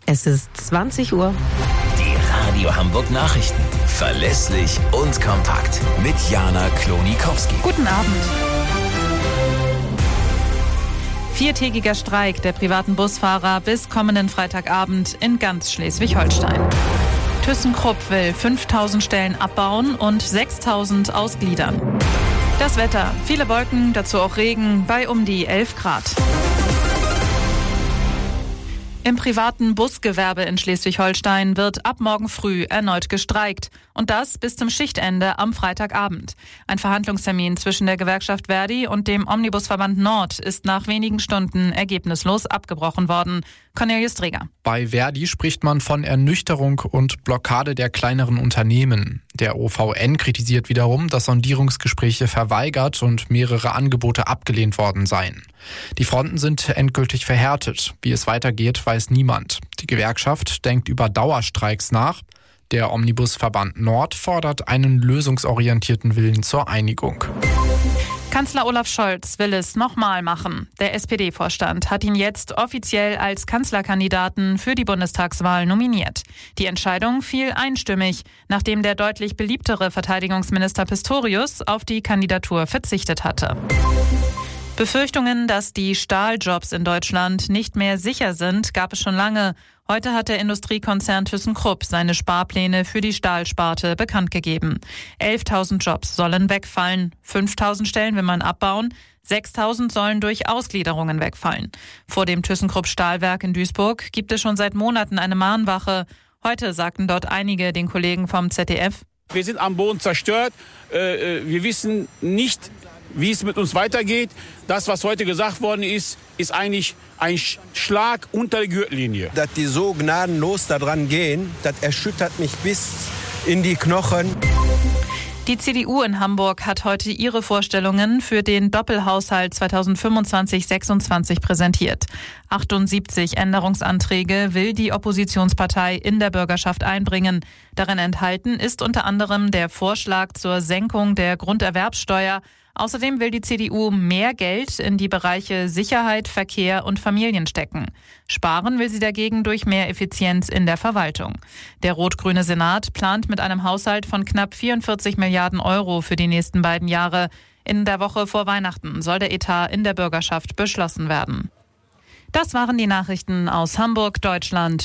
Es ist 20 Uhr. Die Radio Hamburg Nachrichten. Verlässlich und kompakt. Mit Jana Klonikowski. Guten Abend. 4-tägiger Streik der privaten Busfahrer bis kommenden Freitagabend in ganz Schleswig-Holstein. ThyssenKrupp will 5.000 Stellen abbauen und 6.000 ausgliedern. Das Wetter, viele Wolken, dazu auch Regen bei um die 11 Grad. Im privaten Busgewerbe in Schleswig-Holstein wird ab morgen früh erneut gestreikt. Und das bis zum Schichtende am Freitagabend. Ein Verhandlungstermin zwischen der Gewerkschaft Verdi und dem Omnibusverband Nord ist nach wenigen Stunden ergebnislos abgebrochen worden. Cornelius Dreger. Bei Verdi spricht man von Ernüchterung und Blockade der kleineren Unternehmen. Der OVN kritisiert wiederum, dass Sondierungsgespräche verweigert und mehrere Angebote abgelehnt worden seien. Die Fronten sind endgültig verhärtet. Wie es weitergeht, weiß niemand. Die Gewerkschaft denkt über Dauerstreiks nach. Der Omnibusverband Nord fordert einen lösungsorientierten Willen zur Einigung. Kanzler Olaf Scholz will es nochmal machen. Der SPD-Vorstand hat ihn jetzt offiziell als Kanzlerkandidaten für die Bundestagswahl nominiert. Die Entscheidung fiel einstimmig, nachdem der deutlich beliebtere Verteidigungsminister Pistorius auf die Kandidatur verzichtet hatte. Befürchtungen, dass die Stahljobs in Deutschland nicht mehr sicher sind, gab es schon lange. Heute hat der Industriekonzern ThyssenKrupp seine Sparpläne für die Stahlsparte bekannt gegeben. 11.000 Jobs sollen wegfallen, 5.000 Stellen will man abbauen, 6.000 sollen durch Ausgliederungen wegfallen. Vor dem ThyssenKrupp Stahlwerk in Duisburg gibt es schon seit Monaten eine Mahnwache. Heute sagten dort einige den Kollegen vom ZDF: Wir sind am Boden zerstört, wir wissen nicht, wie es mit uns weitergeht. Das, was heute gesagt worden ist, ist eigentlich ein Schlag unter der Gürtellinie. Dass die so gnadenlos da dran gehen, das erschüttert mich bis in die Knochen. Die CDU in Hamburg hat heute ihre Vorstellungen für den Doppelhaushalt 2025-26 präsentiert. 78 Änderungsanträge will die Oppositionspartei in der Bürgerschaft einbringen. Darin enthalten ist unter anderem der Vorschlag zur Senkung der Grunderwerbssteuer. Außerdem will die CDU mehr Geld in die Bereiche Sicherheit, Verkehr und Familien stecken. Sparen will sie dagegen durch mehr Effizienz in der Verwaltung. Der rot-grüne Senat plant mit einem Haushalt von knapp 44 Milliarden Euro für die nächsten beiden Jahre. In der Woche vor Weihnachten soll der Etat in der Bürgerschaft beschlossen werden. Das waren die Nachrichten aus Hamburg, Deutschland